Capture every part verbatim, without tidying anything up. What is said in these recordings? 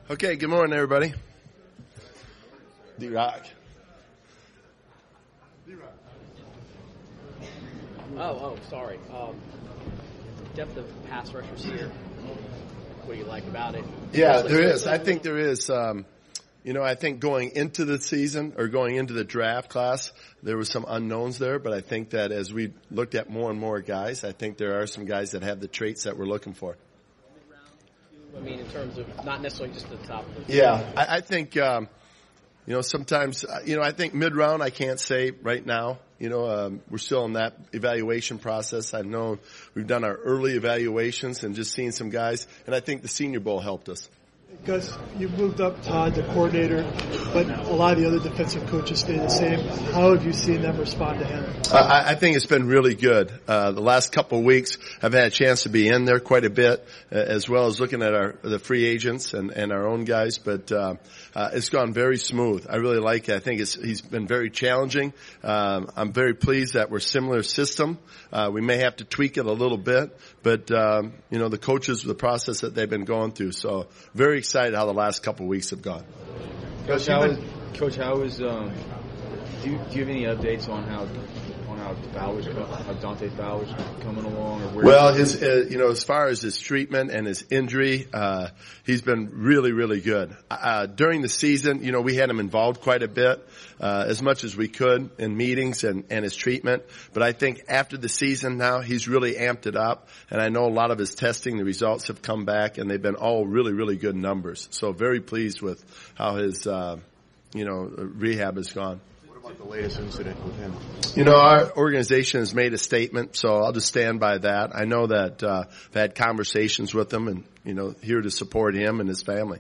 Okay, good morning, everybody. D-Rock. Oh, oh, sorry. Um, depth of pass rushers here. What do you like about it? Yeah, there is. I think there is. Um, you know, I think going into the season or going into the draft class, there was some unknowns there. But I think that as we looked at more and more guys, I think there are some guys that have the traits that we're looking for. I mean, in terms of not necessarily just the top of the Yeah, I, I think, um, you know, sometimes, you know, I think mid-round I can't say right now. You know, um, we're still in that evaluation process. I know we've done our early evaluations and just seen some guys, and I think the Senior Bowl helped us. Gus, you moved up Todd, the coordinator, but a lot of the other defensive coaches stay the same. How have you seen them respond to him? I, I think it's been really good. Uh, the last couple of weeks, I've had a chance to be in there quite a bit, uh, as well as looking at our the free agents and, and our own guys. But uh, uh, it's gone very smooth. I really like it. I think it's, he's been very challenging. Um, I'm very pleased that we're similar system. Uh, we may have to tweak it a little bit, but um, you know, the coaches, the process that they've been going through. So very excited how the last couple of weeks have gone. Coach, how is, Coach, how is um, do you, do you have any updates on how on how Fowler's how Dante Fowler's coming along? Or where well, his uh, you know, as far as his treatment and his injury, uh, he's been really, really good. Uh, during the season, you know, we had him involved quite a bit, uh, as much as we could in meetings and, and his treatment. But I think after the season now, he's really amped it up. And I know a lot of his testing, the results have come back, and they've been all really, really good numbers. So very pleased with how his, uh, you know, rehab has gone. What the latest incident with him? You know, our organization has made a statement, so I'll just stand by that. I know that uh, I've had conversations with him and, you know, here to support him and his family.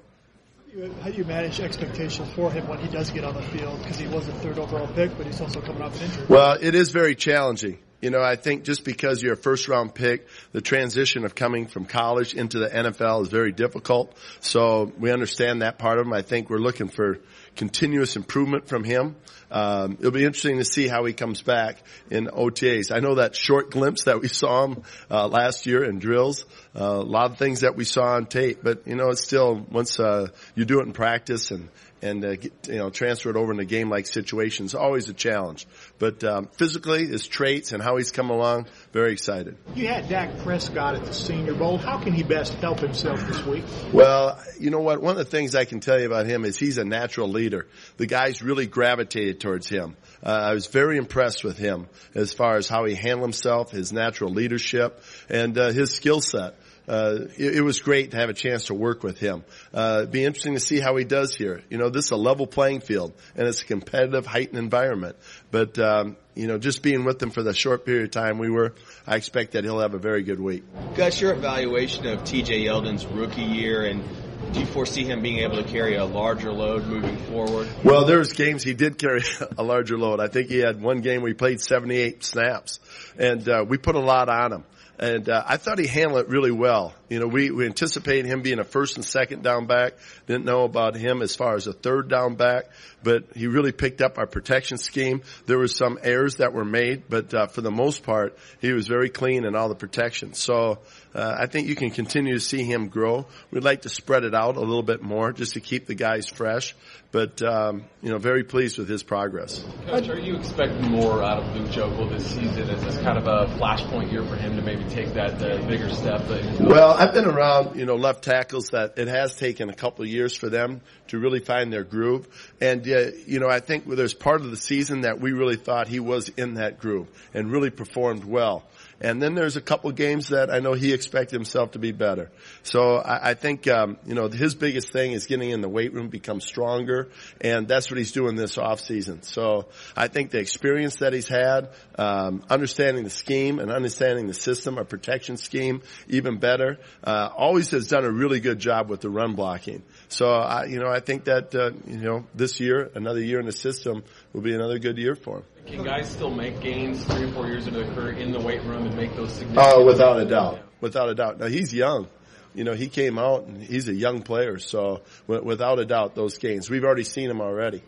How do you manage expectations for him when he does get on the field? Because he was a third overall pick, but he's also coming off an injury. Well, it is very challenging. You know, I think just because you're a first-round pick, the transition of coming from college into the N F L is very difficult. So we understand that part of him. I think we're looking for continuous improvement from him. Um, it'll be interesting to see how he comes back in O T As. I know that short glimpse that we saw him uh, last year in drills, uh, a lot of things that we saw on tape. But, you know, it's still, once uh, you do it in practice and and uh, get, you know, transfer it over in a game-like situation is always a challenge. But um, physically, his traits and how he's come along, very excited. You had Dak Prescott at the Senior Bowl. How can he best help himself this week? Well, you know what? One of the things I can tell you about him is he's a natural leader. The guys really gravitated towards him. Uh, I was very impressed with him as far as how he handled himself, his natural leadership, and uh, his skill set. Uh, it, it was great to have a chance to work with him. Uh, it'd be interesting to see how he does here. You know, this is a level playing field, and it's a competitive, heightened environment. But, um, you know, just being with him for the short period of time we were, I expect that he'll have a very good week. Gus, your evaluation of T J Yeldon's rookie year, and do you foresee him being able to carry a larger load moving forward? Well, there's games he did carry a larger load. I think he had one game where he played seventy-eight snaps, and uh, we put a lot on him. And uh, I thought he handled it really well. You know, we, we anticipated him being a first and second down back. Didn't know about him as far as a third down back, but he really picked up our protection scheme. There were some errors that were made, but uh, for the most part, he was very clean in all the protection. So uh, I think you can continue to see him grow. We'd like to spread it out a little bit more just to keep the guys fresh. But, um, you know, very pleased with his progress. Coach, are you expecting more out of Luke Joeckel this season? Is this kind of a flashpoint year for him to maybe take that uh, bigger step? Well, I've been around, you know, left tackles that it has taken a couple of years for them to really find their groove. And, uh, you know, I think there's part of the season that we really thought he was in that groove and really performed well. And then there's a couple games that I know he expected himself to be better. So I, I think, um, you know, his biggest thing is getting in the weight room, become stronger, and that's what he's doing this off season. So I think the experience that he's had, um, understanding the scheme and understanding the system, our protection scheme, even better, uh, always has done a really good job with the run blocking. So, I, you know, I think that, uh, you know, this year, another year in the system will be another good year for him. Can guys still make gains three or four years into their career in the weight room and make those significant? Oh, without a doubt. Without a doubt. Now, he's young. You know, he came out and he's a young player. So, without a doubt, those gains. We've already seen him already.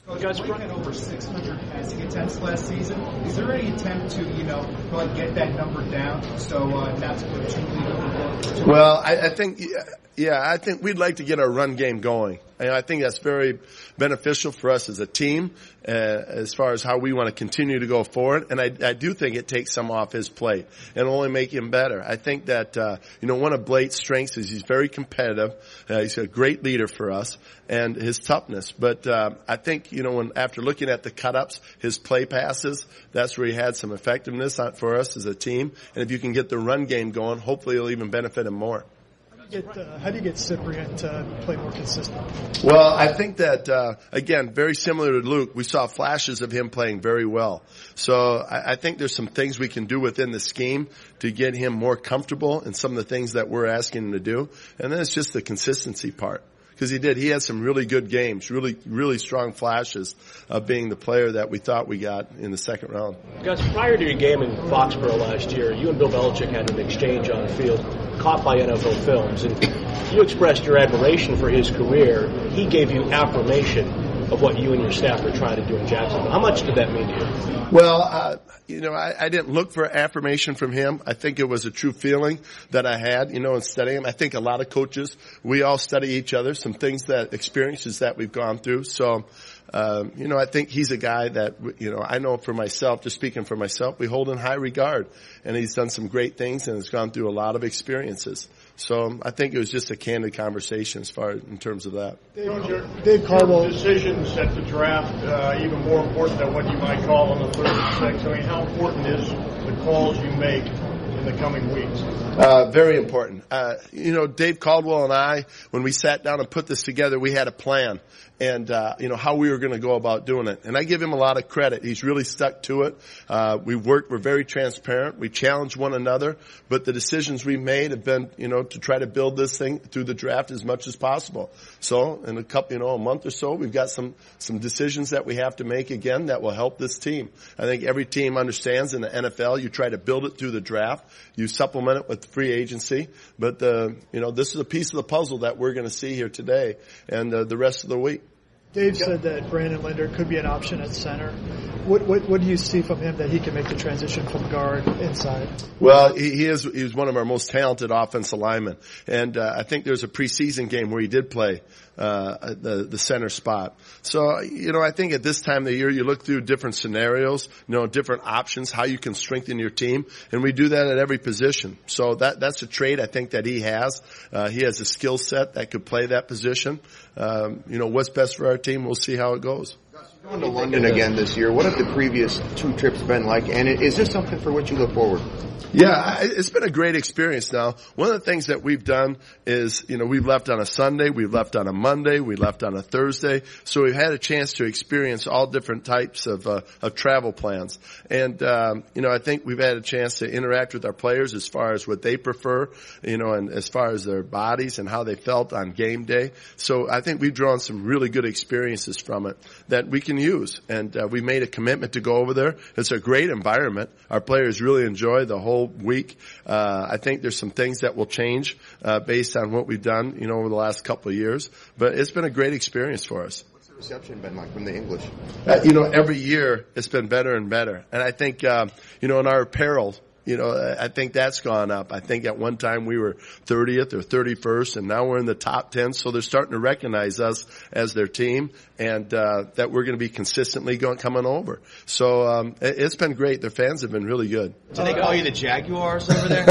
Guys, Brian had over six hundred passing attempts last season. Is there any attempt to, you know, go and get that number down so uh, not to put too lead overboard? Well, I, I think, yeah, I think we'd like to get our run game going. And I think that's very beneficial for us as a team, uh, as far as how we want to continue to go forward. And I, I do think it takes some off his plate and only make him better. I think that, uh, you know, one of Blake's strengths is he's very competitive. Uh, he's a great leader for us and his toughness. But, uh, I think, you know, when after looking at the cut-ups, his play passes, that's where he had some effectiveness for us as a team. And if you can get the run game going, hopefully it'll even benefit him more. Get, uh, how do you get Cyprien to play more consistent? Well, I think that, uh, again, very similar to Luke, we saw flashes of him playing very well. So I, I think there's some things we can do within the scheme to get him more comfortable in some of the things that we're asking him to do. And then it's just the consistency part. Because he did. He had some really good games, really, really strong flashes of being the player that we thought we got in the second round. Guys, prior to your game in Foxborough last year, you and Bill Belichick had an exchange on the field caught by N F L Films, and you expressed your admiration for his career. He gave you affirmation of what you and your staff were trying to do in Jacksonville. How much did that mean to you? Well, uh, you know, I, I didn't look for affirmation from him. I think it was a true feeling that I had, you know, in studying him. I think a lot of coaches, we all study each other, some things that, experiences that we've gone through. So, um, you know, I think he's a guy that, you know, I know for myself, just speaking for myself, we hold in high regard. And he's done some great things and has gone through a lot of experiences. So I think it was just a candid conversation as far as in terms of that. Dave, Dave Caldwell. Decisions at the draft uh, even more important than what you might call on the third and sixth. I mean, how important is the calls you make in the coming weeks? Uh, very important. Uh, you know, Dave Caldwell and I, when we sat down and put this together, we had a plan. And, uh, you know, how we were going to go about doing it. And I give him a lot of credit. He's really stuck to it. Uh, we worked, we're very transparent. We challenge one another. But the decisions we made have been, you know, to try to build this thing through the draft as much as possible. So in a couple, you know, a month or so, we've got some, some decisions that we have to make again that will help this team. I think every team understands in the N F L, you try to build it through the draft. You supplement it with free agency. But, uh, you know, this is a piece of the puzzle that we're going to see here today and uh, the rest of the week. Dave said that Brandon Linder could be an option at center. What, what, what do you see from him that he can make the transition from guard inside? Well, he, he is he's one of our most talented offensive linemen, and uh, I think there's a preseason game where he did play uh the the center spot. So, you know, I think at this time of the year you look through different scenarios, you know, different options, how you can strengthen your team, and we do that at every position. So that that's a trait I think that he has. Uh, he has a skill set that could play that position. Um, you know, what's best for our team, we'll see how it goes. Going to London again this year, what have the previous two trips been like, and is this something for which you look forward? Yeah, it's been a great experience now. One of the things that we've done is, you know, we've left on a Sunday, we've left on a Monday, we left on a Thursday. So we've had a chance to experience all different types of, uh, of travel plans. And, um, you know, I think we've had a chance to interact with our players as far as what they prefer, you know, and as far as their bodies and how they felt on game day. So I think we've drawn some really good experiences from it that we can use. And, uh, we made a commitment to go over there. It's a great environment. Our players really enjoy the whole week. Uh, I think there's some things that will change, uh, based on what we've done, you know, over the last couple of years. But it's been a great experience for us. What's the reception been like from the English? Uh, you know, every year it's been better and better. And I think, um, you know, in our apparel, you know, I think that's gone up. I think at one time we were thirtieth or thirty-first, and now we're in the top ten. So they're starting to recognize us as their team, and uh, that we're going to be consistently going coming over. So um, it, it's been great. Their fans have been really good. Do they call you the Jaguars over there?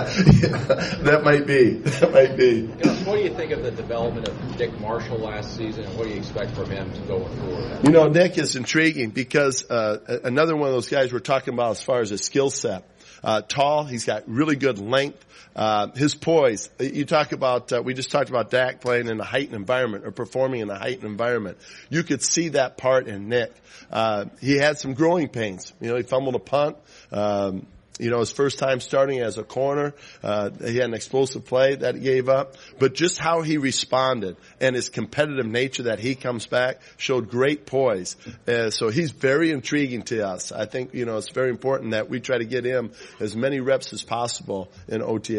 Yeah, that might be. That might be. What do you think of the development of Nick Marshall last season, and what do you expect from him to going forward? You know, Nick is intriguing because uh, another one of those guys we're talking about as far as his skill set. Uh, tall, he's got really good length. Uh, his poise, you talk about, uh, we just talked about Dak playing in a heightened environment or performing in a heightened environment. You could see that part in Nick. Uh, he had some growing pains. You know, he fumbled a punt. Um, You know, his first time starting as a corner, uh, he had an explosive play that he gave up. But just how he responded and his competitive nature that he comes back showed great poise. Uh, so he's very intriguing to us. I think, you know, it's very important that we try to get him as many reps as possible in O T As.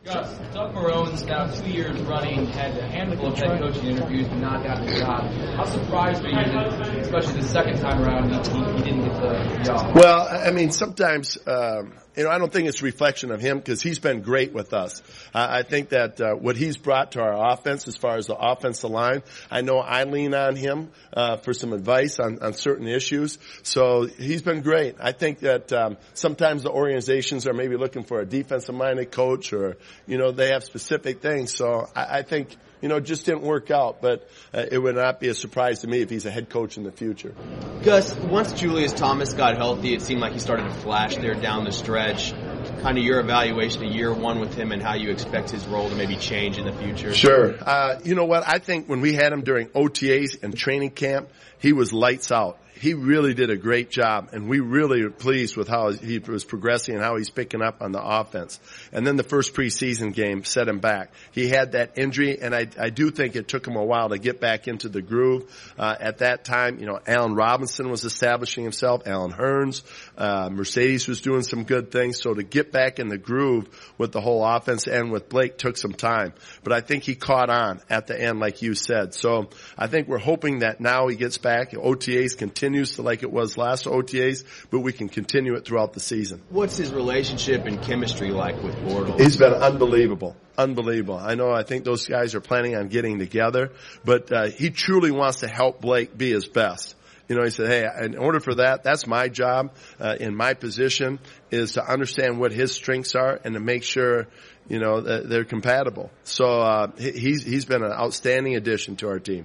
Gus, Doug Marone's now two years running had a handful of head coaching interviews but not gotten the job. How surprised were you that, especially the second time around, he, he didn't get the job? Well, I mean, sometimes, um, you know, I don't think it's a reflection of him because he's been great with us. Uh, I think that uh, what he's brought to our offense as far as the offensive line, I know I lean on him uh, for some advice on, on certain issues. So he's been great. I think that um, sometimes the organizations are maybe looking for a defensive-minded coach or, you know, they have specific things. So I, I think, you know, it just didn't work out. But uh, it would not be a surprise to me if he's a head coach in the future. Gus, once Julius Thomas got healthy, it seemed like he started to flash there down the stretch. Kind of your evaluation of year one with him and how you expect his role to maybe change in the future. Sure. Uh, you know what? I think when we had him during O T As and training camp, he was lights out. He really did a great job, and we really are pleased with how he was progressing and how he's picking up on the offense. And then the first preseason game set him back. He had that injury, and I, I do think it took him a while to get back into the groove. Uh, at that time, you know, Allen Robinson was establishing himself, Alan Hearns, uh, Mercedes was doing some good things. So to get back in the groove with the whole offense and with Blake took some time. But I think he caught on at the end, like you said. So I think we're hoping that now he gets back. O T As continue to like it was last O T As, but we can continue it throughout the season. What's his relationship and chemistry like with Bortles? He's been unbelievable. Unbelievable. I know I think those guys are planning on getting together, but uh, he truly wants to help Blake be his best. You know, he said, hey, in order for that, that's my job uh, in my position is to understand what his strengths are and to make sure, you know, that they're compatible. So uh, he's he's been an outstanding addition to our team.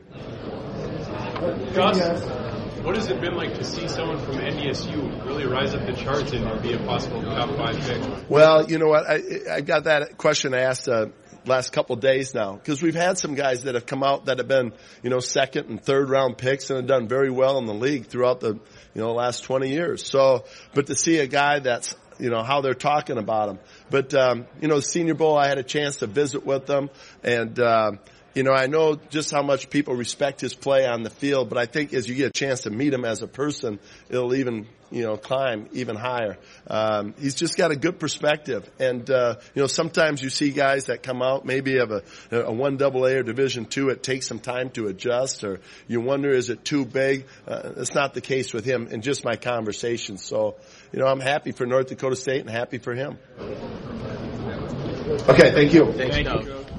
Gus, what has it been like to see someone from N D S U really rise up the charts and be a possible top five pick? Well, you know what? I, I got that question asked uh, last couple of days now because we've had some guys that have come out that have been, you know, second and third round picks and have done very well in the league throughout the, you know, last twenty years. So, but to see a guy that's, you know, how they're talking about him. But, um, you know, Senior Bowl, I had a chance to visit with them and, uh, You know, I know just how much people respect his play on the field, but I think as you get a chance to meet him as a person, it'll even, you know, climb even higher. Um, he's just got a good perspective. And, uh, you know, sometimes you see guys that come out, maybe have a, a one double A or Division two, it takes some time to adjust, or you wonder, is it too big? Uh, that's not the case with him in just my conversations. So, you know, I'm happy for North Dakota State and happy for him. Okay, thank you. Thanks, Doug.